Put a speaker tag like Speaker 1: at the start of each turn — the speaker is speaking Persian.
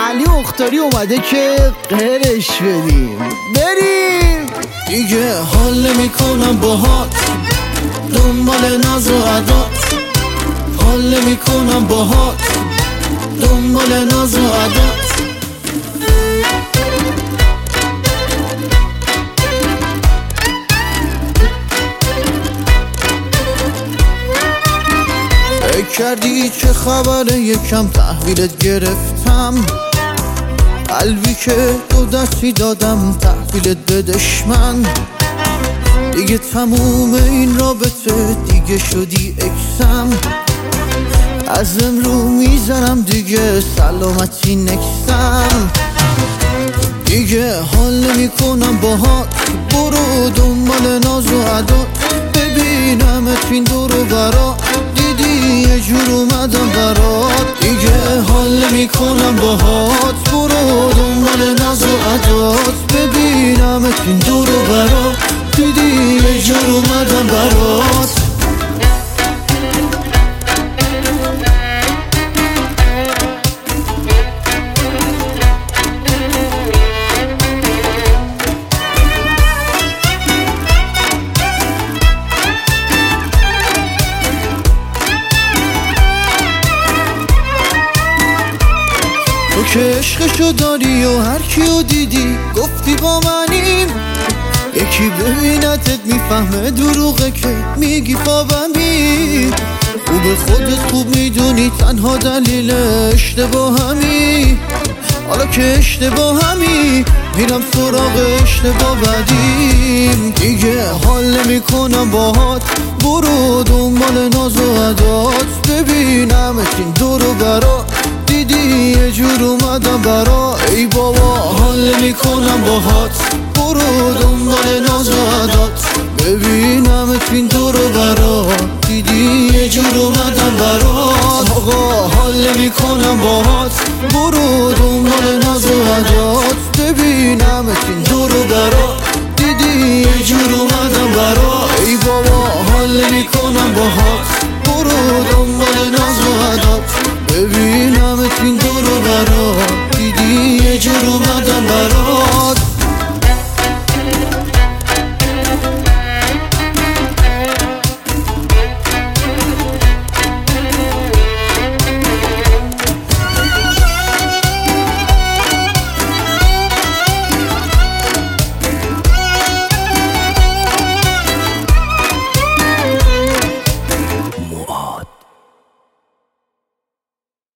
Speaker 1: علی مختاری اومده که قهرش بدیم. بریم
Speaker 2: دیگه حال نمی‌کنم باهات، دنبال ناز و عدات. حال نمی‌کنم باهات، دنبال ناز و عدات. فکر کردی چه خبره یکم تحویلت گرفتم، قلبی که دو دستی دادم تحویلت به دشمن. دیگه تموم این رابطه، دیگه شدی اکسم. از امرو میزنم دیگه سلامتی نکسم. دیگه حال نمی کنم باهات، برو دنبال ناز و عدات. ببینمت این دور و برات، دیدی یه جور اومدم برات. دیگه حال نمی کنم باهات، برو دنبال ناز و عدات. ببینمت این دور و برات، دیدی یه جور اومدم برات. تو که عشقشو داری و هر کیو دیدی گفتی با منیم. یکی ببینتت میفهمه دروغه که میگی خوابمی. خوب خودت خوب میدونی تنها دلیل اشتباهمی. حالا که اشتباهمی میرم سراغ اشتباه بعدیم. دیگه حال نمی کنم باهات، برو دنبال ناز و عدات. ببینمت این دور و برات، دیدی یه جور اومدم برا. ای بابا حال نمی کنم باهات، برو دنبال ناز و عدات. ببینمت این دور و برات، دیدی یه جور اومدم برات. آقا حال نمی کنم باهات، برو دنبال ناز و عدات. ببینمت این دور و برات، دیدی یه جور اومدم برات. ای بابا حال نمی کنم باهات، برو